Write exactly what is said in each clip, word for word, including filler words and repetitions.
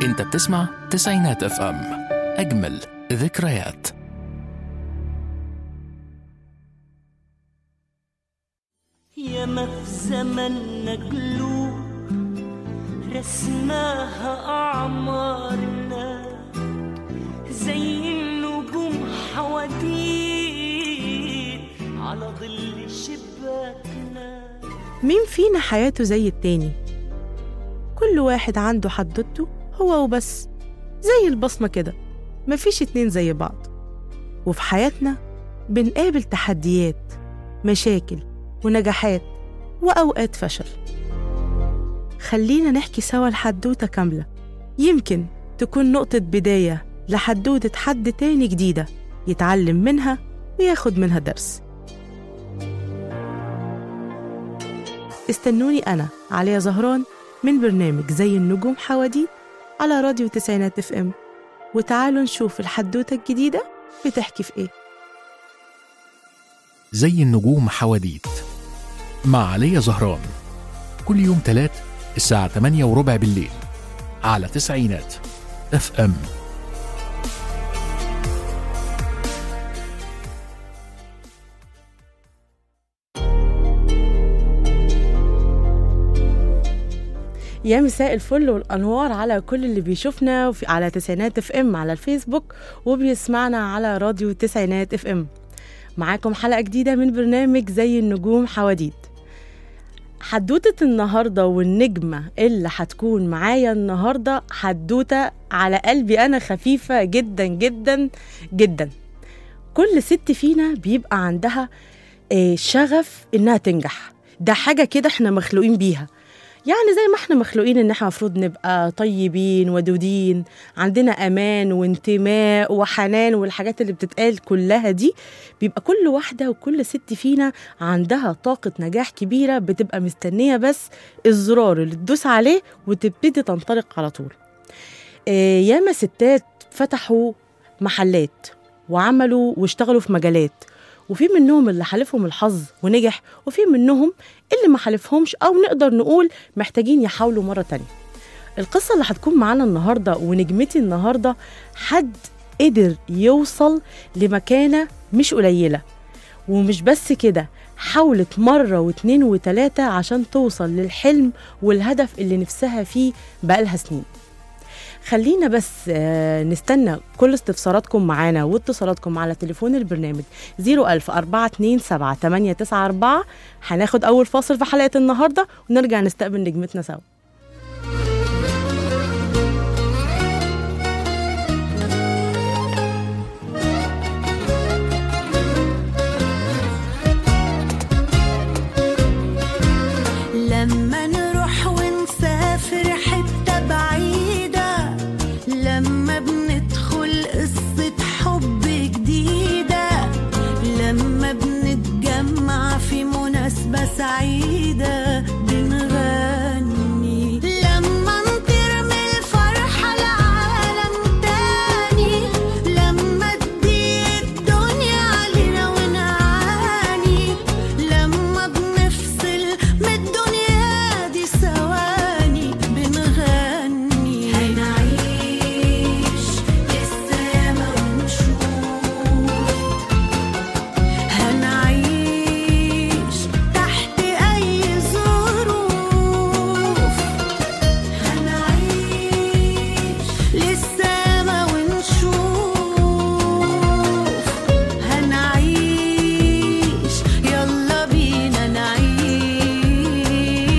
انت بتسمع تسعينات اف ام، اجمل ذكريات. ياما في زمننا قلوب رسماها أعمارنا زي النجوم حواديت على ظل شباكنا. مين فينا حياته زي التاني؟ كل واحد عنده حدوته هو وبس، زي البصمة كده، مفيش اتنين زي بعض. وفي حياتنا بنقابل تحديات، مشاكل ونجاحات وأوقات فشل. خلينا نحكي سوا الحدوتة كاملة، يمكن تكون نقطة بداية لحدوتة حد تاني جديدة يتعلم منها وياخد منها درس. استنوني أنا عليا زهران من برنامج زي النجوم حواديت على راديو تسعينات اف ام، وتعالوا نشوف الحدوتة الجديدة بتحكي في ايه. زي النجوم حواديت مع عليا زهران، كل يوم تلات الساعة تمانية وربع بالليل على تسعينات اف ام. يا مساء الفل والأنوار على كل اللي بيشوفنا على تسعينات اف ام على الفيسبوك وبيسمعنا على راديو تسعينات اف ام. معاكم حلقة جديدة من برنامج زي النجوم حواديت. حدوتة النهاردة والنجمة اللي هتكون معايا النهاردة حدوتة على قلبي أنا، خفيفة جدا جدا جدا. كل ست فينا بيبقى عندها شغف إنها تنجح، ده حاجة كده احنا مخلوقين بيها. يعني زي ما احنا مخلوقين ان احنا مفروض نبقى طيبين ودودين، عندنا امان وانتماء وحنان والحاجات اللي بتتقال كلها دي، بيبقى كل واحدة وكل ست فينا عندها طاقة نجاح كبيرة بتبقى مستنية بس الزرار اللي تدوس عليه وتبتدي تنطلق على طول. اه ياما ستات فتحوا محلات وعملوا واشتغلوا في مجالات، وفي منهم اللي حالفهم الحظ ونجح، وفي منهم اللي ما حالفهمش أو نقدر نقول محتاجين يحاولوا مرة تانية. القصة اللي هتكون معانا النهاردة ونجمتي النهاردة حد قدر يوصل لمكانة مش قليلة، ومش بس كده، حاولت مرة واتنين وتلاتة عشان توصل للحلم والهدف اللي نفسها فيه بقالها سنين. خلينا بس نستنى كل استفساراتكم معانا واتصالاتكم على تليفون البرنامج صفر ألف أربعة اتنين سبعة تمانية تسعة أربعة. هناخد أول فاصل في حلقة النهاردة ونرجع نستقبل نجمتنا سوا. لما نروح ونسافر حتة بعيدة، لما بندخل قصة حب جديدة، لما بنتجمع في مناسبة سعيدة بنغني، لما نطير من الفرحة لعالم تاني، لما تضيق الدنيا علينا ونعاني، لما بنفصل من الدنيا دي ثواني بنغني. هنعيش للسما ونشوف، هنعيش تحت أي ظروف، هنعيش للسما ونشوف، هنعيش يلا بينا نعيش.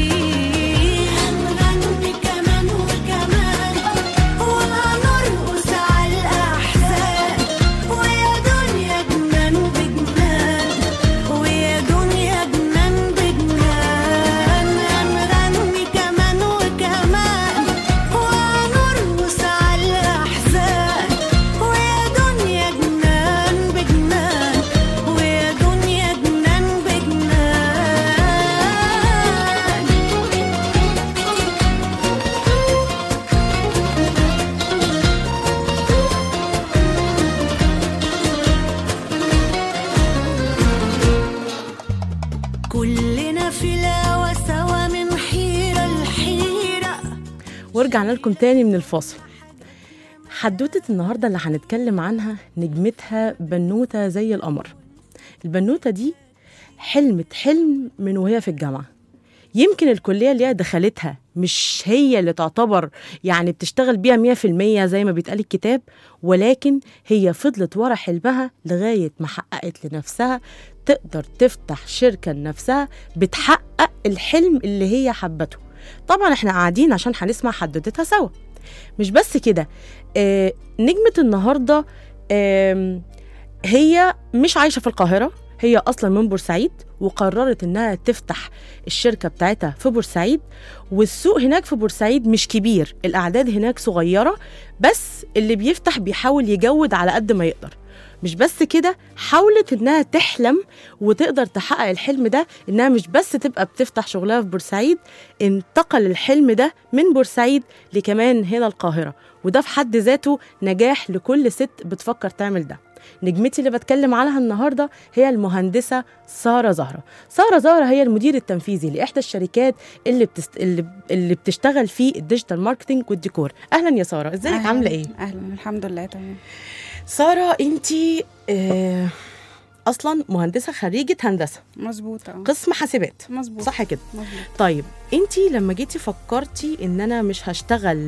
هنغني كمان وكمان وهنرقص على الأحزان، ويا دنيا جنان بجنان، ويا دنيا جنان بجنان. هنغني كمان وكمان وهنرقص على الأحزان، ويا دنيا جنان بجنان، ويا دنيا جنان بجنان. كلنا في الهوا سوا من حيرة لحيرة. ورجعنا لكم تاني من الفاصل. حدوتة النهاردة اللي هنتكلم عنها نجمتها بنوتة زي القمر. البنوتة دي حلمت حلم من وهي في الجامعة. يمكن الكلية اللي هي دخلتها مش هي اللي تعتبر يعني بتشتغل بيها مية في المية زي ما بيتقال الكتاب، ولكن هي فضلت ورا حلمها لغاية ما حققت لنفسها تقدر تفتح شركة لنفسها بتحقق الحلم اللي هي حبته. طبعا احنا قاعدين عشان هنسمع حدوتتها سوا. مش بس كده، آه نجمة النهاردة آه هي مش عايشة في القاهرة، هي أصلا من بورسعيد، وقررت إنها تفتح الشركة بتاعتها في بورسعيد. والسوق هناك في بورسعيد مش كبير، الأعداد هناك صغيرة، بس اللي بيفتح بيحاول يجود على قد ما يقدر. مش بس كده، حاولت إنها تحلم وتقدر تحقق الحلم ده، إنها مش بس تبقى بتفتح شغلها في بورسعيد، انتقل الحلم ده من بورسعيد لكمان هنا القاهرة، وده في حد ذاته نجاح لكل ست بتفكر تعمل ده. نجمتي اللي بتكلم عنها النهاردة هي المهندسة سارة زهرة. سارة زهرة هي المدير التنفيذي لإحدى الشركات اللي, بتست... اللي... اللي بتشتغل في الديجيتال ماركتينج والديكور. أهلا يا سارة، ازيك؟ عاملة ايه؟ أهلا، الحمد لله تمام. سارة انتي آه اصلا مهندسه خريجه هندسه، مظبوط، قسم حاسبات، مظبوط، صح كده؟ مظبوط. طيب انتي لما جيتي فكرتي ان انا مش هشتغل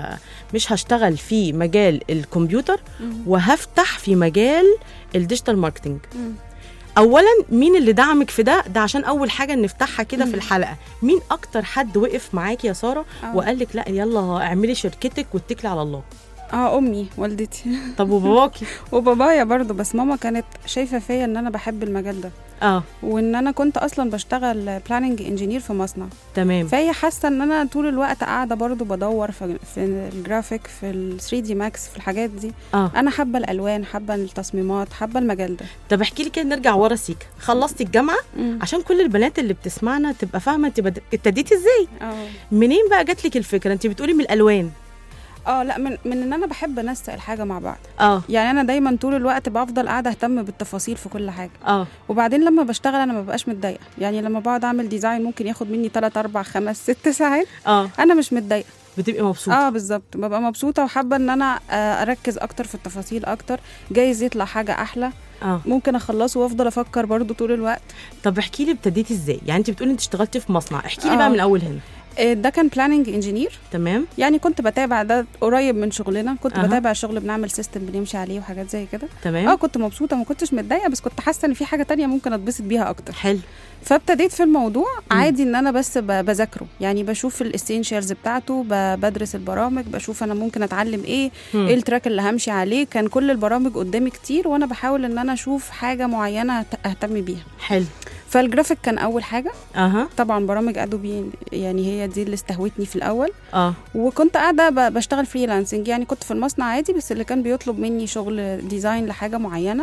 مش هشتغل في مجال الكمبيوتر مم. وهفتح في مجال الديجيتال ماركتينج، مم. اولا مين اللي دعمك في ده؟ ده عشان اول حاجه نفتحها كده في الحلقه. مين اكتر حد وقف معاكي يا ساره وقال لك لا يلا اعملي شركتك واتكلي على الله؟ اه امي، والدتي. طب وباباكي؟ وبابايا برضو، بس ماما كانت شايفه فيا ان انا بحب المجال ده، اه وان انا كنت اصلا بشتغل بلاننج انجينير في مصنع. تمام. فهي حاسه ان انا طول الوقت قاعده برضو بدور في, في الجرافيك، في ال ثري دي ماكس، في الحاجات دي. اه انا حابه الالوان، حابه التصميمات، حابه المجال ده. طب احكي لي كده، نرجع ورا سيكا. خلصتي الجامعه مم. عشان كل البنات اللي بتسمعنا تبقى فاهمه انت بد... ابتديتي ازاي؟ اه منين بقى جات لك الفكره؟ انت بتقولي من الالوان. اه لا، من من ان انا بحب انسق الحاجه مع بعض. اه يعني انا دايما طول الوقت بفضل قاعده اهتم بالتفاصيل في كل حاجه. اه وبعدين لما بشتغل انا ما ببقاش متضايقه. يعني لما بقعد اعمل ديزاين ممكن ياخد مني ثلاثة أربعة خمسة ستة ساعات، اه انا مش متضايقه، بتبقي مبسوطه. اه بالظبط، ببقى مبسوطه وحابه ان انا اركز اكتر في التفاصيل اكتر، جايز يطلع حاجه احلى. اه ممكن اخلصه وافضل افكر برضو طول الوقت. طب احكي لي ابتديتي ازاي؟ يعني انت بتقولي انت اشتغلتي في مصنع، احكي لي آه. بقى من اول هنا. ده كان بلاننج انجينير. تمام. يعني كنت بتابع ده قريب من شغلنا، كنت أه. بتابع الشغل، بنعمل سيستم بنمشي عليه وحاجات زي كده. تمام. اه كنت مبسوطه، ما كنتش متضايقه، بس كنت حاسه ان في حاجه تانية ممكن اتبسط بيها اكتر. حلو. فابتديت في الموضوع عادي ان انا بس بذاكره، يعني بشوف الاسينشالز بتاعته، بدرس البرامج، بشوف انا ممكن اتعلم ايه، مم. ايه التراك اللي همشي عليه. كان كل البرامج قدامي كتير، وانا بحاول ان انا اشوف حاجه معينه اهتم بيها. حلو. فالجرافيك كان اول حاجه. اها. طبعا برامج ادوبي، يعني هي دي اللي استهوتني في الاول. اه وكنت قاعده بشتغل فريلانسنج، يعني كنت في المصنع عادي، بس اللي كان بيطلب مني شغل ديزاين لحاجه معينه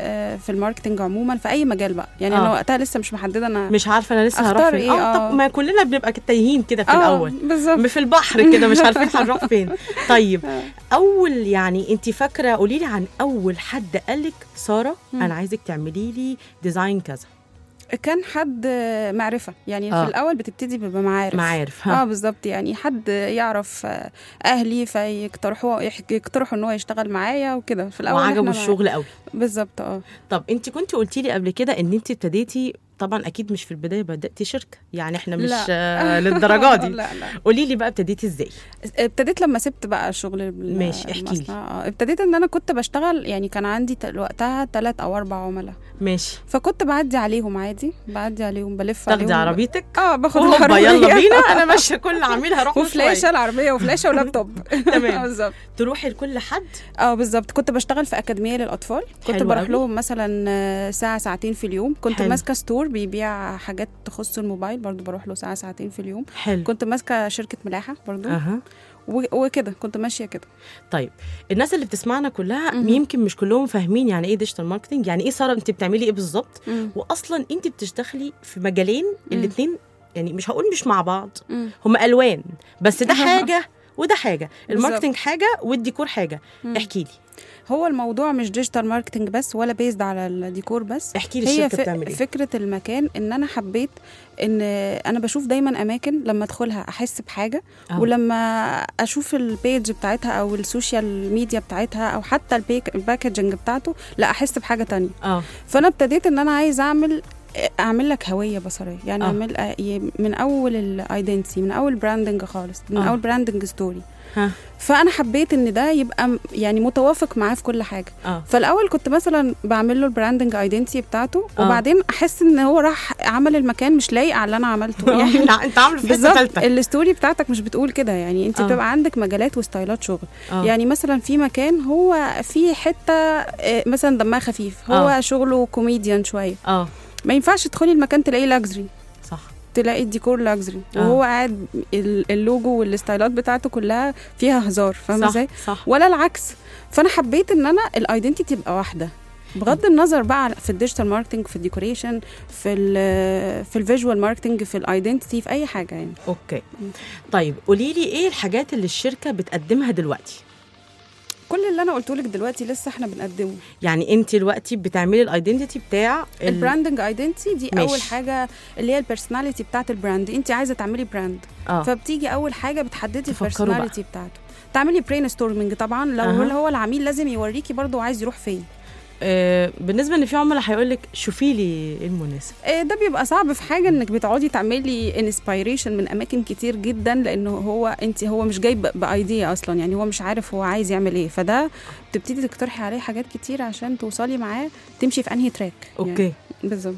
في الماركتنج عموما في اي مجال بقى. يعني آه. انا وقتها لسه مش محدده انا مش عارفه انا لسه هروح فين. إيه. اه طب ما كلنا بنبقى تايهين كده في آه الاول بالظبط، في البحر كده مش عارفين هنروح فين. طيب اول يعني انت فاكره، قولي لي عن اول حد قالك ساره انا عايزك تعملي لي ديزاين كذا؟ كان حد معرفة. يعني آه. في الأول بتبتدي بمعارف معارف. اه بالظبط، يعني حد يعرف أهلي فيقترحوا يقترحوا إن هو يشتغل معايا وكده. في الأول وعجبوا الشغل قوي. بالظبط. اه طب انت كنت قلتي لي قبل كده ان انت ابتديتي، طبعا اكيد مش في البدايه بداتي شركه، يعني احنا مش آه للدرجه دي. لا لا. قولي لي بقى ابتديتي ازاي؟ ابتديت لما سبت بقى الشغل. ماشي احكي لي. اه ابتديت ان انا كنت بشتغل، يعني كان عندي وقتها ثلاث او اربع عملاء. ماشي. فكنت بعدي عليهم عادي، بعدي عليهم بلف تاخدي عليهم. عربيتك؟ اه باخد العربيه، يلا بينا، انا ماشيه كل عميل هروح وفلاشه العربيه وفلاشه ولابتوب. تمام. بالظبط. تروحي لكل حد؟ اه بالظبط. كنت بشتغل في اكاديميه للاطفال، كنت بروح أوي. لهم مثلا ساعه ساعتين في اليوم. كنت ماسكه ستور بيبيع حاجات تخص الموبايل، برضو بروح له ساعه ساعتين في اليوم. حلو. كنت ماسكه شركه ملاحه برضو. اها. وكده كنت ماشيه كده. طيب الناس اللي بتسمعنا كلها م-م. يمكن مش كلهم فاهمين يعني ايه ديجيتال ماركتنج، يعني ايه ساره انت بتعملي ايه بالظبط، واصلا انت بتشتغلي في مجالين الاثنين، يعني مش هقول مش مع بعض، هم الوان بس ده حاجه وده حاجه، الماركتنج حاجه والديكور حاجه. احكي لي. هو الموضوع مش ديجيتال ماركتنج بس ولا بيزد على الديكور بس. احكي لي هي الشركه بتعمل ايه. فكره المكان ان انا حبيت ان انا بشوف دايما اماكن لما ادخلها احس بحاجه أوه. ولما اشوف البيج بتاعتها او السوشيال ميديا بتاعتها او حتى البيك الباكجنج بتاعته لا احس بحاجه تانية. اه فانا ابتديت ان انا عايز اعمل اعمل لك هويه بصريه يعني أوه. اعمل من اول الايدنتي من اول براندنج خالص من أوه. اول براندنج ستوري. ها. فانا حبيت ان ده يبقى يعني متوافق معاه في كل حاجه. أوه. فالاول كنت مثلا بعمل له البراندنج ايدنتي بتاعته أوه. وبعدين احس ان هو راح عمل المكان مش لايق على اللي انا عملته يعني انت عامل في حته ثالثه. الستوري بتاعتك مش بتقول كده يعني انت بتبقى عندك مجالات وستايلات شغل. أوه. يعني مثلا في مكان هو في حته مثلا دمها خفيف هو أوه. شغله كوميديان شويه اه ما ينفعش تدخلي المكان تلاقيه لاكجري صح تلاقي الديكور لاكجري وهو قاعد اللوجو والستايلات بتاعته كلها فيها هزار فاهمه ازاي ولا العكس. فانا حبيت ان انا الايدنتي تبقى واحده بغض النظر بقى في الديجيتال ماركتنج في الديكوريشن في ال في الفيجوال ماركتنج في الايدنتي في اي حاجه يعني. اوكي طيب قولي لي ايه الحاجات اللي الشركه بتقدمها دلوقتي؟ كل اللي انا قلته لك دلوقتي لسه احنا بنقدمه. يعني انت دلوقتي بتعملي الايدنتي بتاع البراندنج ايدنتي دي ماشي. اول حاجه اللي هي البيرسوناليتي بتاعت البراند. انت عايزه تعملي براند آه. فبتيجي اول حاجه بتحددي البيرسوناليتي بتاعته تعملي برين ستورمنج طبعا لو أه. هو العميل لازم يوريكي برضو عايز يروح فين. آه بالنسبه ان في عملاء هيقول لك شوفي لي ايه المناسب. آه ده بيبقى صعب في حاجه انك بتقعدي تعملي انسبيريشن من اماكن كتير جدا لانه هو انت هو مش جاي بايديا اصلا يعني هو مش عارف هو عايز يعمل ايه فده بتبتدي تقترحي عليه حاجات كتير عشان توصلي معاه تمشي في انهي تراك. اوكي يعني بالظبط.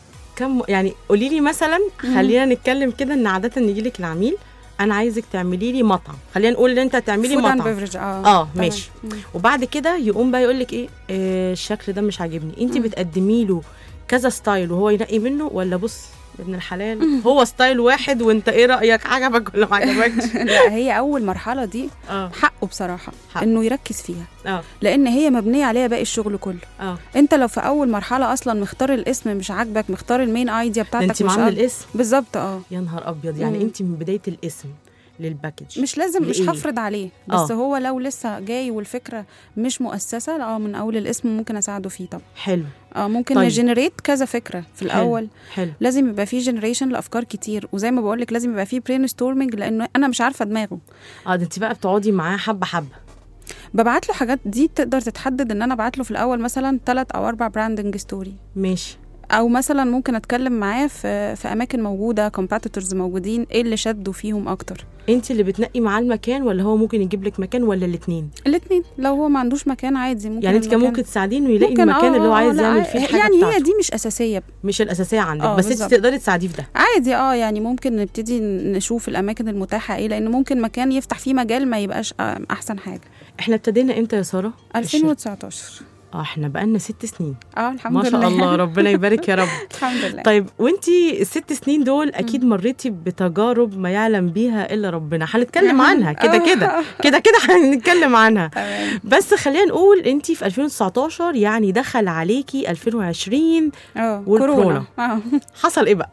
كم يعني قولي لي مثلا خلينا نتكلم كده ان عاده يجي لك العميل انا عايزك تعملي لي مطعم خلينا نقول ان انت تعملي مطعم اه, آه ماشي مم. وبعد كده يقوم بقى يقول لك ايه آه الشكل ده مش عاجبني انت بتقدمي له كذا ستايل وهو ينقي منه ولا بص ابن الحلال مم. هو ستايل واحد وانت ايه رايك عجبك ولا ما عجبكش؟ لا هي اول مرحله دي آه. حقه بصراحه حق. انه يركز فيها آه. لان هي مبنيه عليها باقي الشغل كله. آه. انت لو في اول مرحله اصلا مختار الاسم مش عاجبك مختار المين ايديا بتاعتك انت معامله الاسم بالظبط. اه يا نهار ابيض يعني مم. انت من بدايه الاسم للباكج مش لازم مش هفرض عليه بس أوه. هو لو لسه جاي والفكره مش مؤسسه اه من اول الاسم ممكن اساعده فيه طبعا. حلو اه ممكن طيب. نجنريت كذا فكره في الاول. حلو. حلو. لازم يبقى فيه جنريشن لافكار كتير وزي ما بقول لك لازم يبقى فيه برين ستورمنج لانه انا مش عارفه دماغه. اه ده انت بقى بتقعدي معاه حبه حبه. ببعت له حاجات دي تقدر تتحدد ان انا ابعت له في الاول مثلا ثلاث او اربع براندنج ستوري ماشي او مثلا ممكن اتكلم معاه في في اماكن موجوده كومبيتيتورز موجودين ايه اللي شدوا فيهم اكتر. انت اللي بتنقي معاه المكان ولا هو ممكن يجيب لك مكان ولا الاثنين؟ الاثنين لو هو ما عندوش مكان عادي ممكن يعني انت كان ممكن تساعدينه يلاقي المكان اللي هو عايز يعمل فيه حاجه يعني بتاعته. هي دي مش اساسيه مش الاساسيه عندك بس بالزبط. انت تقدري تساعديه في ده عادي. اه يعني ممكن نبتدي نشوف الاماكن المتاحه ايه لان ممكن مكان يفتح فيه مجال ما يبقاش احسن حاجه. احنا ابتدينا امتى يا ساره؟ ألفين وتسعتاشر. اه احنا بقالنا ست سنين. اه الحمد ما لله شاء الله ربنا يبارك يا رب. الحمد لله. طيب وانتي الست سنين دول اكيد مريتي بتجارب ما يعلم بيها الا ربنا هنتكلم عنها كده كده كده كده هنتكلم عنها بس خلينا نقول انتي في ألفين وتسعتاشر يعني دخل عليكي ألفين وعشرين والكورونا اه حصل ايه بقى؟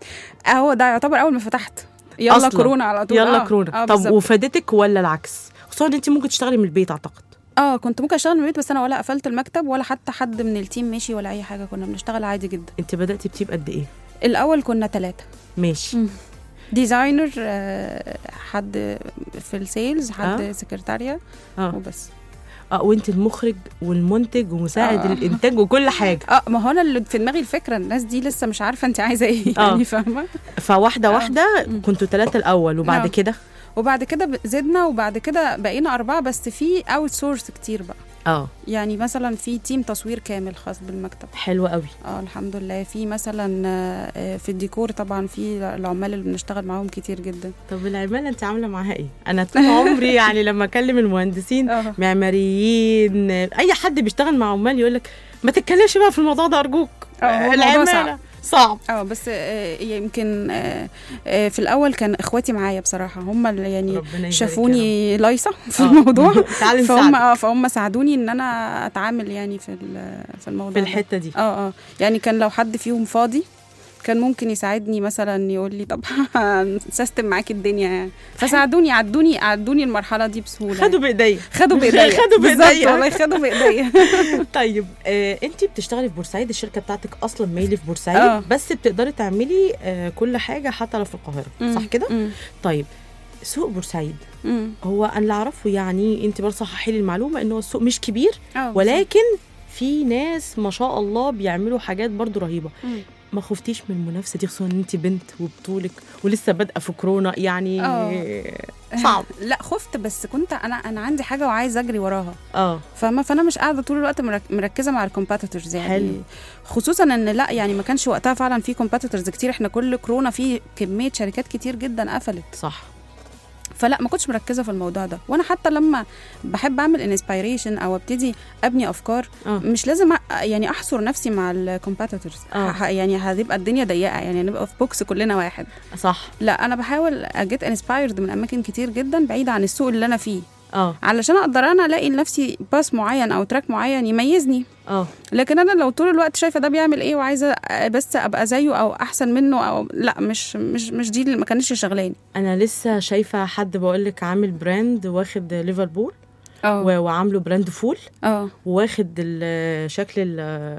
هو ده يعتبر اول ما فتحت يلا أصلاً. كورونا على طول يلا آه. كورونا. آه طب وفادتك ولا العكس؟ خصوصا انتي ممكن تشتغلي من البيت اعتقد. اه كنت ممكن اشتغل من البيت بس انا ولا قفلت المكتب ولا حتى حد من التيم ماشي ولا اي حاجه كنا بنشتغل عادي جدا. انت بداتي بتيم قد ايه؟ الاول كنا ثلاثة. ماشي. ديزاينر آه حد في السيلز حد آه. سكرتاريا آه. وبس. اه وانت المخرج والمنتج ومساعد آه. الانتاج وكل حاجه. اه ما هو انا اللي في دماغي الفكره الناس دي لسه مش عارفه انت عايزه ايه آه. يعني فاهمه. فواحده آه. واحده كنتوا ثلاثه الاول وبعد آه. كده وبعد كده زدنا وبعد كده بقينا أربعة بس في اوت سورس كتير بقى. اه يعني مثلا في تيم تصوير كامل خاص بالمكتب. حلو قوي. اه الحمد لله. في مثلا في الديكور طبعا في العمال اللي بنشتغل معاهم كتير جدا. طب العماله انت عامله معاها ايه؟ انا طول عمري يعني لما اكلم المهندسين أوه. معماريين اي حد بيشتغل مع عمال يقول لك ما تتكلمش بقى في الموضوع ده ارجوك. العماله صعب. اه بس آه يمكن آه آه في الاول كان اخواتي معايا بصراحه هم اللي يعني شافوني لايصه في آه. الموضوع فهم اه فهم ساعدوني ان انا اتعامل يعني في في الموضوع في الحته دي. اه اه يعني كان لو حد فيهم فاضي كان ممكن يساعدني مثلا يقول لي طب سيستم معاكي الدنيا يعني. فساعدوني عدوني عدوني المرحله دي بسهوله. خدوا بايديا خدوا بايديا خدوا بايديا والله خدوا بايديا. طيب آه، انت بتشتغلي في بورسعيد، الشركه بتاعتك اصلا ميلي في بورسعيد آه. بس بتقدري تعملي آه كل حاجه حتى لو في القاهره، مم. صح كده؟ مم. طيب سوق بورسعيد مم. هو انا اللي اعرفه، يعني انت برضه صححي لي المعلومه ان هو السوق مش كبير آه، ولكن في ناس ما شاء الله بيعملوا حاجات برضه رهيبه. مم. ما خفتيش من المنافسه دي خصوصا ان انت بنت وبطولك ولسه بادئه في كورونا يعني؟ آه. صعب. لا خفت، بس كنت انا انا عندي حاجه وعايزه اجري وراها، اه فما فانا مش قاعده طول الوقت مرك- مركزه مع الكومبيتيتورز يعني. حلو. خصوصا ان لا يعني ما كانش وقتها فعلا في كومبيتيتورز كتير، احنا كل كورونا في كميه شركات كتير جدا قفلت، صح. فلا ما كنتش مركزه في الموضوع ده. وانا حتى لما بحب اعمل انسبيريشن او ابتدي ابني افكار آه. مش لازم أ- يعني احصر نفسي مع الكومبيتيتورز، آه. يعني هتبقى الدنيا ضيقه، يعني هنبقى في بوكس كلنا واحد. صح. لا انا بحاول اجيت انسبايرد من اماكن كتير جدا بعيده عن السوق اللي انا فيه، اه علشان اقدر انا الاقي لنفسي باس معين او تراك معين يميزني. اه لكن انا لو طول الوقت شايفه ده بيعمل ايه وعايزه بس ابقى زيه او احسن منه او لا، مش مش مش دي اللي ما كانتش شغلاني. انا لسه شايفه حد بقول لك عامل براند واخد ليفربول اه و- وعامله براند فول اه واخد ال- شكل ال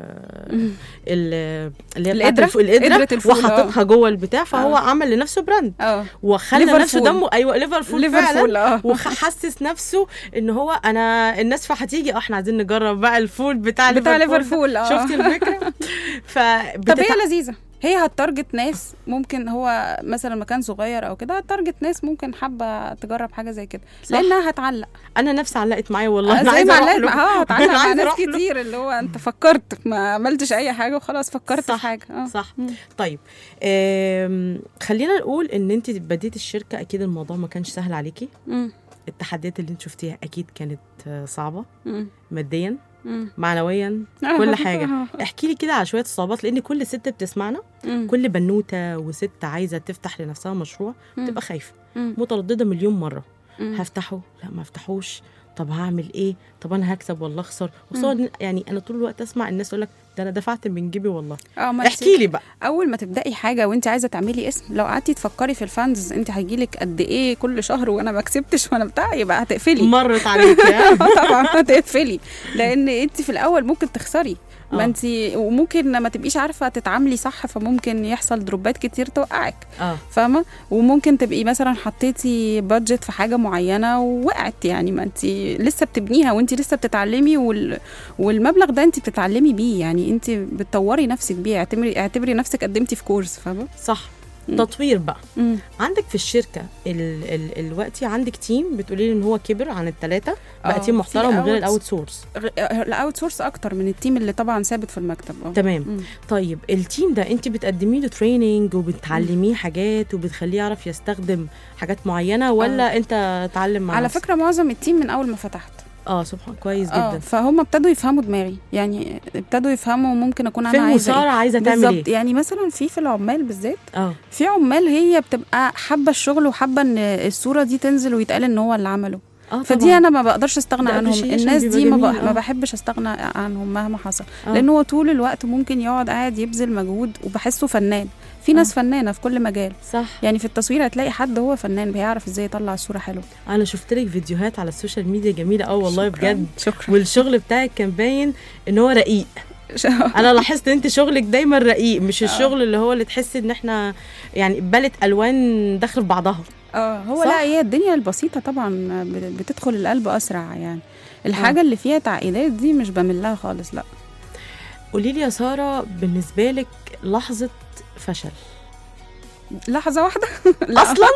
ال- اللي هي القدرة؟ بتاعت الفول- القدره قدرة الفول، وحاططها جوه البتاع، فهو آه. عمل لنفسه براند اه وخلى ليفر نفسه فول. دمه ايوه ليفربول ليفربول فعلا، اه وحسس نفسه ان هو انا الناس هتيجي اه احنا عايزين نجرب بقى الفول بتاع بتاع ليفربول ليفربول ده. اه شفتي الفكره؟ ف طب هي لذيذه، هي هتارجت ناس ممكن هو مثلا مكان صغير او كده، هتارجت ناس ممكن حابه تجرب حاجه زي كده لانها هتعلق. انا نفسي علقت معايا والله، آه، انا زي عايزه ما اروح علقت له. مع- اه هتعلق أنا مع عايزة ناس أروح له. كتير، اللي هو انت فكرت ما عملتش اي حاجه وخلاص فكرت صح. في حاجه. اه صح. مم. طيب آم، خلينا نقول ان انت بديتي الشركه، اكيد الموضوع ما كانش سهل عليكي، مم. التحديات اللي انت شفتيها اكيد كانت آه، صعبه مم. ماديا مم. معنويا كل حاجه. احكي لي كده على شويه الصعوبات، لان كل ست بتسمعنا، مم. كل بنوته وست عايزه تفتح لنفسها مشروع مم. تبقى خايفه مم. متردده مليون مره، مم. هفتحه لا ما افتحوش، طب هعمل ايه، طب انا هكسب ولا اخسر، خصوصا يعني انا طول الوقت اسمع الناس يقول لك ده انا دفعت من جيبي والله. اه ما احكي لي بقى. اول ما تبداي حاجه وانت عايزه تعملي اسم، لو قعدتي تفكري في الفاندز انت هيجيلك قد ايه كل شهر وانا ما كسبتش وانا بتاع، يبقى هتقفلي. مرت عليك يا طبعا هتقفلي، لان انت في الاول ممكن تخسري، ما آه. انت وممكن ما تبقيش عارفه تتعاملي صح، فممكن يحصل دروبات كتير توقعك، اه فاهمه؟ وممكن تبقي مثلا حطيتي بادجت في حاجه معينه ووقعت، يعني ما انت لسه بتبنيها وانت لسه بتتعلمي، وال... والمبلغ ده انت بتتعلمي بيه، يعني انت بتطوري نفسك بيه، اعتبري اعتبري نفسك قدمتي في كورس، فاهمه؟ صح. مم. تطوير بقى مم. عندك في الشركه ال ال الوقتي عندك تيم بتقولي لي ان هو كبر عن الثلاثه بقى آه، تيم محترم في غير outs- الاوت سورس. الاوت سورس اكتر من التيم اللي طبعا ثابت في المكتب. اه تمام. مم. طيب التيم ده انت بتقدمي له تريننج وبتعلميه حاجات وبتخليه يعرف يستخدم حاجات معينه ولا آه. انت تعلم مع على نفسك؟ فكره معظم التيم من اول ما فتحت اه سبحان كويس اه جدا. فهم ابتدوا يفهموا دماغي، يعني ابتدوا يفهموا ممكن اكون انا فهموا عايزه ساره ايه عايزه تعمل بالظبط. ايه. يعني مثلا في في العمال بالذات، اه في عمال هي بتبقى حابه الشغل وحابه ان الصوره دي تنزل ويتقال ان هو اللي عمله، اه فدي طبعاً. انا ما بقدرش استغنى ده عنهم. appreciation الناس بيبقى دي ما, جميل، بق... آه. ما بحبش استغنى عنهم مهما حصل، آه. لان هو طول الوقت ممكن يقعد قاعد يبذل مجهود وبحسه فنان. في ناس آه. فنانه في كل مجال، صح. يعني في التصوير هتلاقي حد هو فنان بيعرف ازاي يطلع الصوره حلوه. انا شفت لك فيديوهات على السوشيال ميديا جميله اه والله شكراً. بجد، شكرا. والشغل بتاعك كان باين ان هو رقيق. انا لاحظت ان انت شغلك دايما رقيق، مش الشغل اللي هو اللي تحسي ان احنا يعني بالت الوان داخل في بعضها. اه هو صح؟ لا، هي الدنيا البسيطه طبعا بت- بتدخل القلب اسرع، يعني الحاجه آه. اللي فيها تعقيدات دي مش بملها خالص. لا قولي لي يا ساره، بالنسبه لك لحظه فشل لحظه واحده لا. اصلا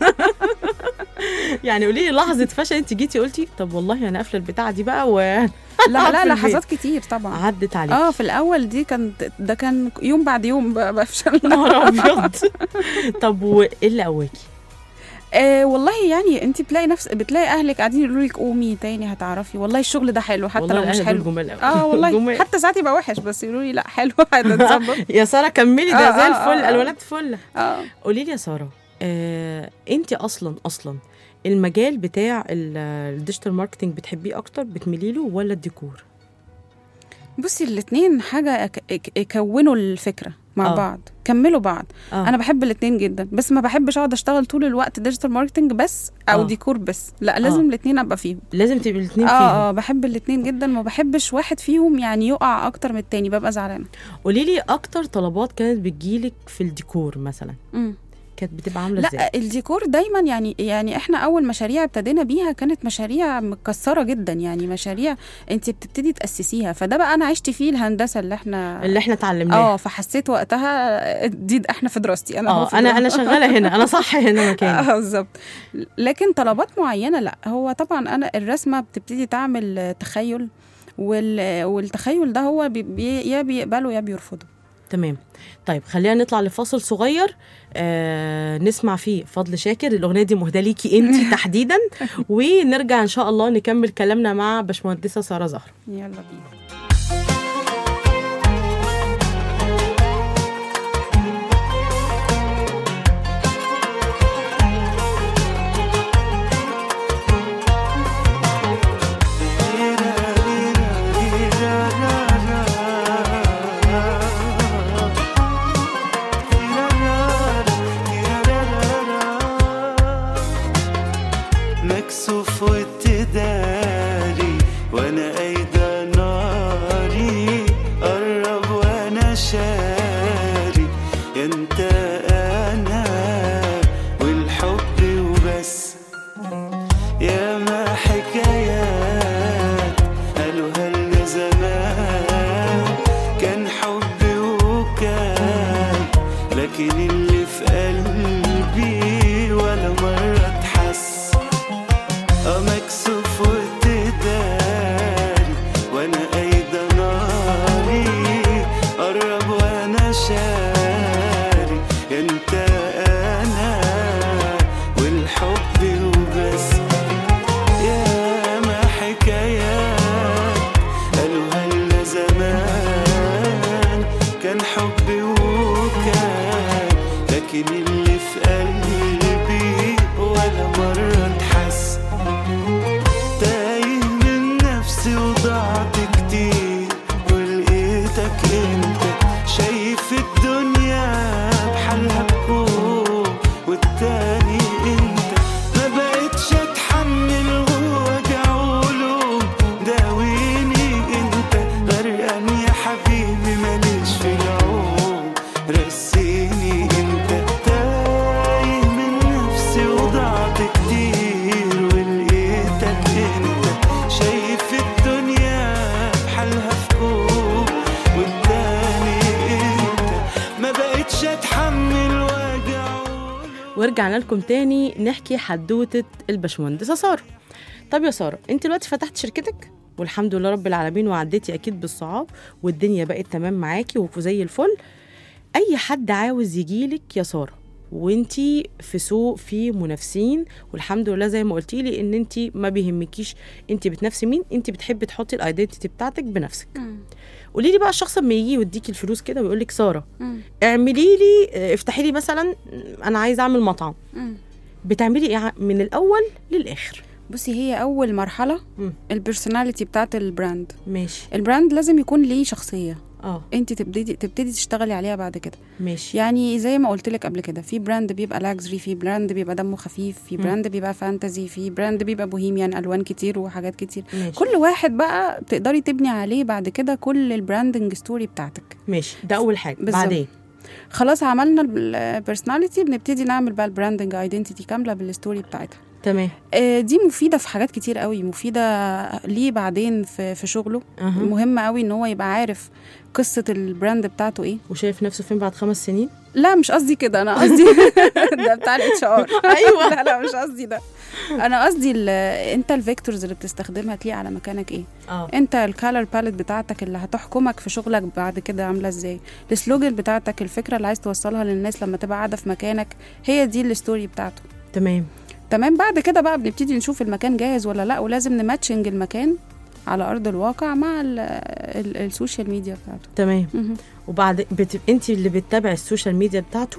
يعني قولي لي لحظه فشل انت جيتي قلتي طب والله انا قافله البتاعه دي بقى و لا لا لحظات كتير طبعا عدت عليك. اه في الاول دي كان ده كان يوم بعد يوم ب- بفشل. نهار ابيض. طب وايه اللي قواكي؟ آه والله يعني انت بتلاقي نفس بتلاقي اهلك قاعدين يقولوا لك قومي تاني هتعرفي والله الشغل ده حلو حتى والله لو مش الأهل حلو. دول جمال قوي. اه والله جمال. حتى ساعات يبقى وحش بس يقولوا لي لا حلو هتتظبط. يا ساره كملي ده آه، زي آه، الفل، آه. الوانات فل. اه قولي لي يا ساره، آه، انت اصلا اصلا المجال بتاع ال- الديجيتال ماركتنج بتحبيه اكتر بتميلي له ولا الديكور؟ بصي الاتنين حاجه ك- ك- يكونوا الفكره مع آه. أوه. بعض، كملوا بعض. آه. انا بحب الاتنين جدا، بس ما بحبش اقعد اشتغل طول الوقت ديجيتال ماركتنج بس او آه. ديكور بس، لا لازم آه. الاتنين ابقى فيهم. لازم تبقى الاثنين فيهم. اه اه بحب الاتنين جدا، ما بحبش واحد فيهم يعني يقع اكتر من التاني، ببقى زعلانه. قولي لي اكتر طلبات كانت بتجيلك في الديكور مثلا مم. كانت بتبقى عامله ازاي؟ لا الديكور دايما يعني يعني احنا اول مشاريع ابتدينا بيها كانت مشاريع مكسره جدا، يعني مشاريع انت بتبتدي تاسسيها، فده بقى انا عشت فيه الهندسه اللي احنا اللي احنا اتعلمناه. اه فحسيت وقتها دي احنا في دراستي انا اه انا انا شغاله هنا، انا صح هنا مكاني. اه بالظبط. لكن طلبات معينه لا، هو طبعا انا الرسمه بتبتدي تعمل تخيل، وال والتخيل ده هو بي بي يا بيقبله يا بيرفضه. تمام. طيب خلينا نطلع لفاصل صغير آه نسمع فيه فضل شاكر، الاغنيه دي مهداه ليكي انت تحديدا، ونرجع ان شاء الله نكمل كلامنا مع باشمهندسه ساره زهر. يلا بينا. مكسوف وتداري وانا ايدا ناري، قرب وانا شاري انت انا والحب وبس. يا ما حكايات قالوها لنا زمان، كان حب وكان لكن اللي في قلبي ولا مرة اتحس. مكسوف وتداري وانا ايدا ناري، قرب وانا شاري انت انا والحب وبس. يا ما حكايات قالوها لنا زمان، كان حب وكان لكن اللي في قلبي ولا مرة اتحس. تايه من نفسي وضعت كتير ولقيتك انت، شايف الدنيا بحالها بكون والتاني انت. ما بقتش اتحمل ووجع ولوم، داويني انت غرقان يا حبيبي ماليش في العوم، رسيني انت. تايه من نفسي وضعت كتير ولقيتك انت، شايف الدنيا بحالها في كوب والتاني انت. ما بقتش اتحمل وجع. ورجعنا لكم تاني نحكي حدوته الباشمهندسه ساره. طب يا ساره، انت دلوقتي فتحت شركتك والحمد لله رب العالمين، وعديتي اكيد بالصعاب والدنيا بقت تمام معاكي وزي الفل. اي حد عاوز يجيلك يا ساره وانتي في سوق فيه منافسين، والحمد لله زي ما قلتي لي ان انتي ما بيهمكيش انتي بتنافسي مين، انتي بتحبي تحطي الايدنتيتي بتاعتك بنفسك. قولي لي بقى الشخص لما يجي يديكي الفلوس كده ويقول لك ساره اعملي لي اه، افتحي لي مثلا، انا عايزه اعمل مطعم، بتعملي ايه من الاول للاخر؟ بصي هي اول مرحله مم. البيرسوناليتي بتاعت البراند. ماشي. البراند لازم يكون ليه شخصيه، اه انت تبتدي تبتدي تشتغلي عليها بعد كده. ماشي. يعني زي ما قلت لك قبل كده، في براند بيبقى لاكسري، في براند بيبقى دمه خفيف، في براند بيبقى فانتزي، في براند بيبقى بوهيميان، الوان كتير وحاجات كتير. ماشي. كل واحد بقى تقدري تبني عليه بعد كده كل البراندنج ستوري بتاعتك. ماشي، ده اول حاجه. بالزبط. بعدين خلاص عملنا البيرسوناليتي، بنبتدي نعمل بقى البراندنج ايدنتيتي كامله بالستوري بتاعتها. تمام. آه دي مفيده في حاجات كتير قوي، مفيده ليه بعدين في في شغله. أه. مهم قوي ان هو يبقى عارف قصه البراند بتاعته ايه، وشايف نفسه فين بعد خمس سنين. لا مش قصدي كده، انا قصدي ده بتاع الاتش ار. أيوة. لا لا مش قصدي ده، انا قصدي انت الفيكتورز اللي بتستخدمها تليق على مكانك ايه. اه انت الكالر باليت بتاعتك اللي هتحكمك في شغلك بعد كده عامله ازاي، السلوجن بتاعتك، الفكره اللي عايز توصلها للناس لما تبقى قاعده في مكانك، هي دي الستوري بتاعته. تمام تمام. بعد كده بقى بنبتدي نشوف المكان جاهز ولا لا، ولازم نماتشنج المكان على ارض الواقع مع ال ال السوشيال ميديا بتاعته. تمام. مهم. وبعد بت... انت اللي بتتابع السوشيال ميديا بتاعته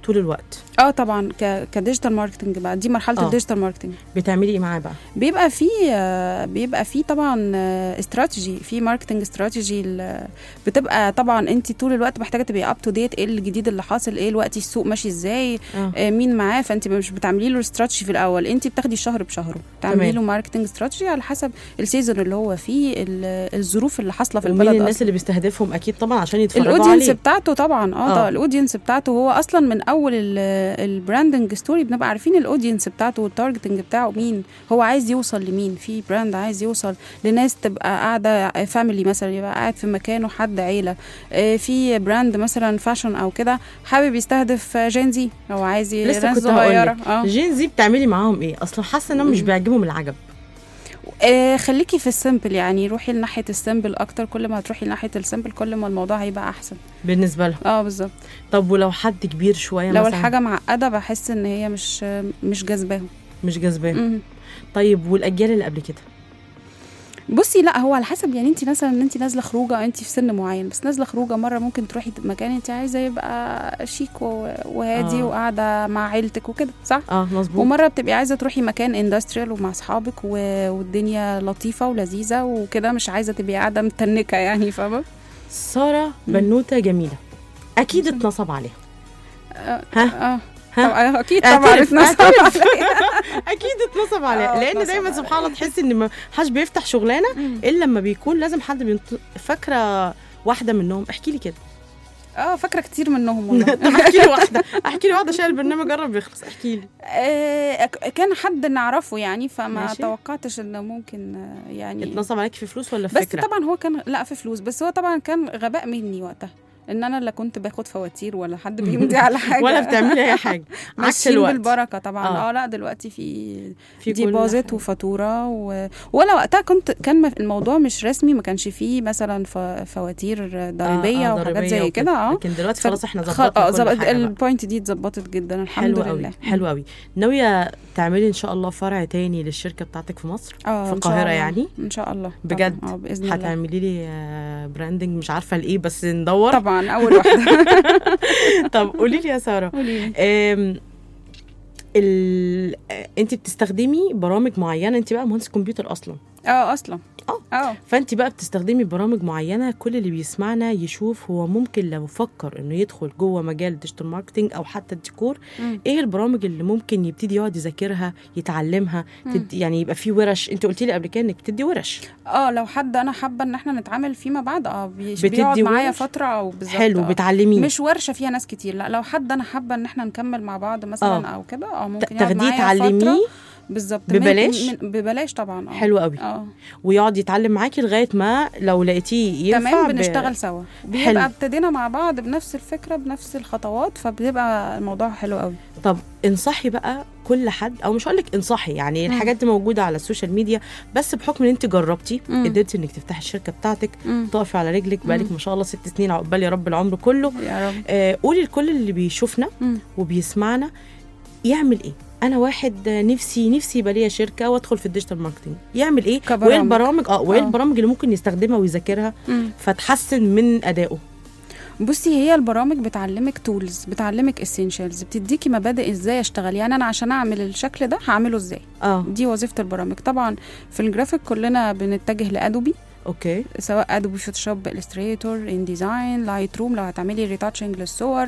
طول الوقت؟ اه طبعا ك كديجيتال ماركتنج بقى، دي مرحله آه. الديجيتال ماركتنج. بتعملي ايه معاه بقى؟ بيبقى في بيبقى في طبعا استراتيجي، في ماركتنج استراتيجي بتبقى طبعا انت طول الوقت محتاجه تبقي اب تو ديت، ايه الجديد اللي حاصل، ايه الوقت السوق ماشي ازاي، آه. مين معاه. فانت مش بتعملي له استراتيجي في الاول، انت بتاخدي شهر بشهره تعملي له ماركتنج استراتيجي على حسب السيزون اللي هو فيه، الظروف اللي حاصله في البلد. الناس اللي بيستهدفهم اكيد طبعا عشان يتفرجوا عليه. الاودينس بتاعته طبعا اه ده الاودينس بتاعته هو اصلا من اول البراندنج ستوري بنبقى عارفين الاودينس بتاعته والتارجتنج بتاعه مين، هو عايز يوصل لمين. في براند عايز يوصل لناس تبقى قاعده فاميلي مثلا، يبقى قاعد في مكانه حد عيله. في براند مثلا فاشن او كده حابب يستهدف جين-زي، هو عايز ناس صغيره. اه جين-زي بتعملي معاهم ايه اصلا؟ حاسه انهم مش بيعجبهم العجب. آه خليكي في السيمبل، يعني روحي لناحيه السيمبل اكتر. كل ما هتروحي لناحيه السيمبل كل ما الموضوع هيبقى احسن بالنسبه لهم. اه بالظبط. طب ولو حد كبير شويه لو مثلا؟ الحاجه معقده بحس ان هي مش مش جذباهم مش جذباهم. طيب والاجيال اللي قبل كده؟ بصي لا هو على حسب، يعني انت مثلا انت نازله خروجه، انت في سن معين بس نازله خروجه مره ممكن تروحي مكان انت عايزه يبقى شيك وهادي آه. وقاعده مع عيلتك وكده، صح؟ اه مظبوط. ومره بتبقي عايزه تروحي مكان اندستريال ومع اصحابك والدنيا لطيفه ولذيذه وكده، مش عايزه تبقي قاعده متنكه يعني، فاهمه؟ ساره بنوته جميله اكيد اتنصب عليها. اه ها؟ اه طبعا اكيد طبعا اتنصب عليها اكيد اتنصب عليها، لان دايما سبحان الله تحس ان ما حدش بيفتح شغلانه الا لما بيكون لازم حد بينط... فاكره واحده منهم. احكي لي كده. اه فاكره كتير منهم والله. طب احكي لي واحده، احكي لي واحده عشان البرنامج قرب يخلص. احكي لي. آه كان حد نعرفه يعني، فما ماشي. توقعتش انه ممكن يعني اتنصب عليك في فلوس ولا في فكره؟ بس طبعا هو كان لا في فلوس، بس هو طبعا كان غباء مني وقتها ان انا لا كنت باخد فواتير ولا حد بيمضي على حاجه ولا بتعملي اي حاجه. عكس الوقت بالبركه طبعا. اه, آه لا دلوقتي في, في ديبوزيت وفاتوره و... ولا وقتها كنت كان الموضوع مش رسمي، ما كانش فيه مثلا فواتير ضريبيه آه آه وحاجات زي كده. اه لكن دلوقتي خلاص احنا ظبطنا كل حاجه. البوينت دي اتظبطت جدا الحمد حلو لله. حلو قوي. ناويه تعملي ان شاء الله فرع تاني للشركه بتاعتك في مصر آه في القاهره يعني؟ ان شاء الله بجد. اه باذن الله. هتعملي لي براندنج مش عارفه لايه بس ندور طبعا اول واحده. طب قولي لي يا ساره، ال... انت بتستخدمي برامج معينه؟ انت بقى مهندس كمبيوتر اصلا؟ اه اصلا اه اه فانت بقى بتستخدمي برامج معينه كل اللي بيسمعنا يشوف هو ممكن لو فكر انه يدخل جوه مجال الديجيتال ماركتنج او حتى الديكور، م. ايه البرامج اللي ممكن يبتدي يقعد يذاكرها يتعلمها؟ تد... يعني يبقى في ورش. انت قلتي لي قبل كده انك بتدي ورش. اه لو حد انا حابه ان احنا نتعامل فيما بعد اه بيقعد معايا فتره او بالظبط. حلو آه. بتعلميه مش ورشه فيها ناس كتير، لا لو حد انا حابه ان احنا نكمل مع بعض مثلا آه. او كده اه ممكن يقعد معايا تعلميه بالظبط ببلاش. من ببلاش طبعا. اه حلو قوي. اه ويقعد يتعلم معاكي لغايه ما لو لقيتيه ينفع تمام بنشتغل ب... سوا. بيبقى ابتدينا مع بعض بنفس الفكره بنفس الخطوات، فبيبقى الموضوع حلو قوي. طب انصحي بقى كل حد، او مش هقول لك انصحي يعني م. الحاجات دي موجوده على السوشيال ميديا، بس بحكم ان انت جربتي قدرتي انك تفتحي الشركه بتاعتك م. تقفي على رجلك بقالك ما شاء الله ست سنين، عقبال يا رب العمر كله يا رب. آه قولي لكل اللي بيشوفنا م. وبيسمعنا يعمل ايه. انا واحد نفسي نفسي يبقى ليا شركه وادخل في الديجيتال ماركتنج، يعمل ايه؟ وايه البرامج اه وايه البرامج اللي ممكن يستخدمها ويذاكرها فتحسن من ادائه؟ بصي هي البرامج بتعلمك تولز، بتعلمك اسينشالز، بتديكي مبادئ ازاي اشتغل. يعني انا عشان اعمل الشكل ده هعمله ازاي؟ اه دي وظيفه البرامج. طبعا في الجرافيك كلنا بنتجه لادوبي، اوكي، سواء ادوبي فوتوشوب، الستريتور، ان ديزاين، لايت روم لو هتعملي ريتاتشنج للصور.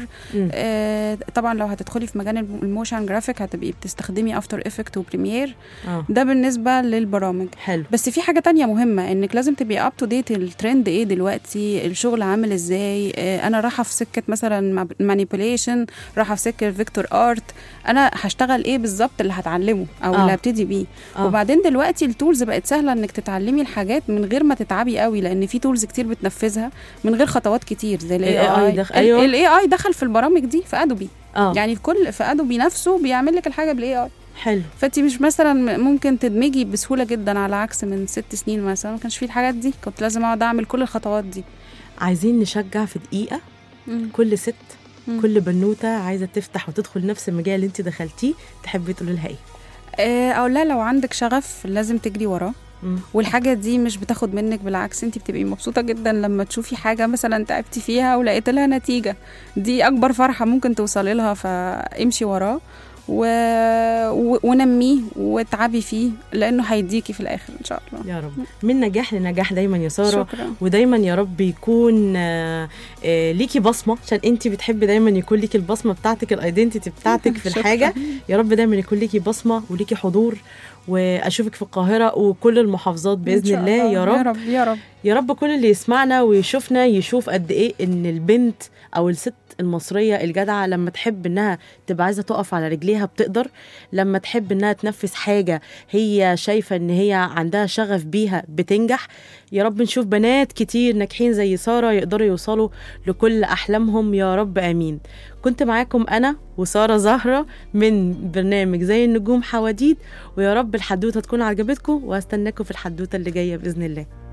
آه طبعا لو هتدخلي في مجال الموشن جرافيك هتبقي بتستخدمي افتر افكت وبريمير. آه. ده بالنسبه للبرامج. حلو. بس في حاجه تانية مهمه، انك لازم تبقي اب تو ديت الترند ايه دلوقتي، الشغل عامل ازاي. آه انا رايحه في سكه مثلا مانيبيوليشن، رايحه في سكه فيكتور ارت، انا هشتغل ايه بالظبط اللي هتعلمه او آه. اللي هبتدي بيه. آه. وبعدين دلوقتي التولز بقت سهله انك تتعلمي الحاجات من غير ما تتعبي قوي، لان في تولز كتير بتنفذها من غير خطوات كتير زي الاي اي. الاي اي دخل في البرامج دي في ادوبي. آه. يعني في كل في ادوبي نفسه بيعمل لك الحاجه بالاي اي. حلو. فانت مش مثلا ممكن تدمجي بسهوله جدا، على عكس من ست سنين مثلا ما كانش فيه الحاجات دي، كنت لازم اقعد اعمل كل الخطوات دي. عايزين نشجع في دقيقه مم. كل ست مم. كل بنوته عايزه تفتح وتدخل نفس المجال اللي انت دخلتيه، تحبي تقولي لها ايه؟ اقول لها لو عندك شغف لازم تجري وراه. مم. والحاجه دي مش بتاخد منك، بالعكس انت بتبقي مبسوطه جدا لما تشوفي حاجه مثلا تعبتي فيها ولقيت لها نتيجه. دي اكبر فرحه ممكن توصلي لها، فامشي وراه و... و... ونميه وتعبي فيه، لانه هيديكي في الاخر ان شاء الله. يا رب من نجاح لنجاح دايما يا ساره. شكرا. ودايما يا رب يكون آه، آه، ليكي بصمه، عشان انت بتحبي دايما يكون ليكي البصمه بتاعتك، الايدنتيتي بتاعتك في شكراً. الحاجه. يا رب دايما يكون ليكي بصمه وليكي حضور، واشوفك في القاهره وكل المحافظات إن باذن شاء الله يا رب. يا رب يا رب. يا رب كل اللي يسمعنا ويشوفنا يشوف قد ايه ان البنت او الست المصريه الجدعه لما تحب انها تبقى عايزه تقف على رجليها بتقدر، لما تحب انها تنفذ حاجه هي شايفه ان هي عندها شغف بيها بتنجح. يا رب نشوف بنات كتير ناجحين زي ساره يقدروا يوصلوا لكل احلامهم يا رب، امين. كنت معاكم انا وساره زهره من برنامج زي النجوم حواديت، ويا رب الحدوته تكون عجبتكم، وهستناكم في الحدوته اللي جايه باذن الله.